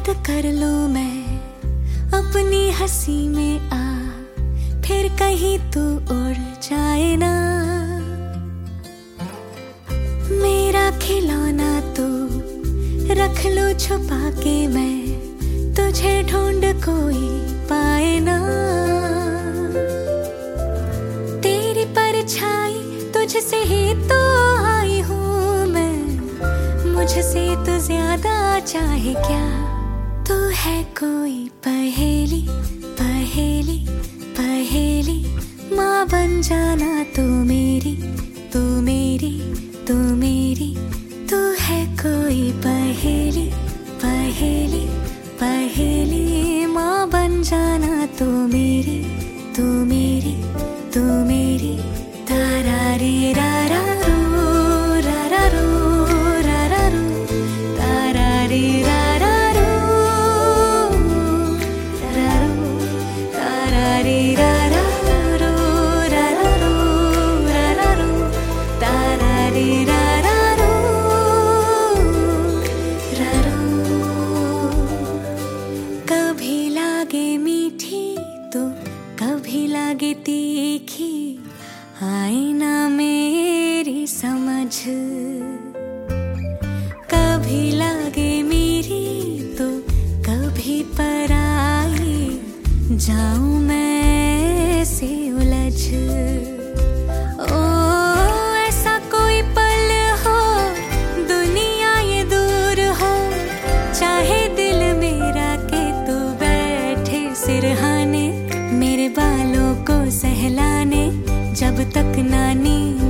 बंद कर लूं मैं अपनी हंसी में आ, फिर कहीं तू उड़ जाए ना। मेरा खिलौना तू रख लो छुपा के, मैं तुझे ढूंढ कोई पाए ना। तेरी परछाई तुझसे ही तो आई हूँ मैं, मुझसे तो ज्यादा चाहे क्या। तू है कोई पहेली पहेली पहेली, माँ बन जाना तू मेरी तू मेरी तू मेरी। तू है कोई पहेली पहेली पहेली, माँ बन जाना तू मेरी तू मेरी तू मेरी। तारा रे रा रा रू रा रा रू रा रा रू, तारा रे रा रा रू रा रू, तारा रे रा रा रू रा रा रू रा रा रू, तारा रे रा रा रू रा रू। कभी लागे मीठी तो कभी लागे तीखी, आए ना मेरी समझ। कभी लागे मेरी तो कभी पराई, जाऊं मैं से उलझ। ओ ऐसा कोई पल हो दुनिया ये दूर हो, चाहे दिल मेरा के तू बैठे सिरहाने, मेरे बालों को सहलाने, जब तक ना नींद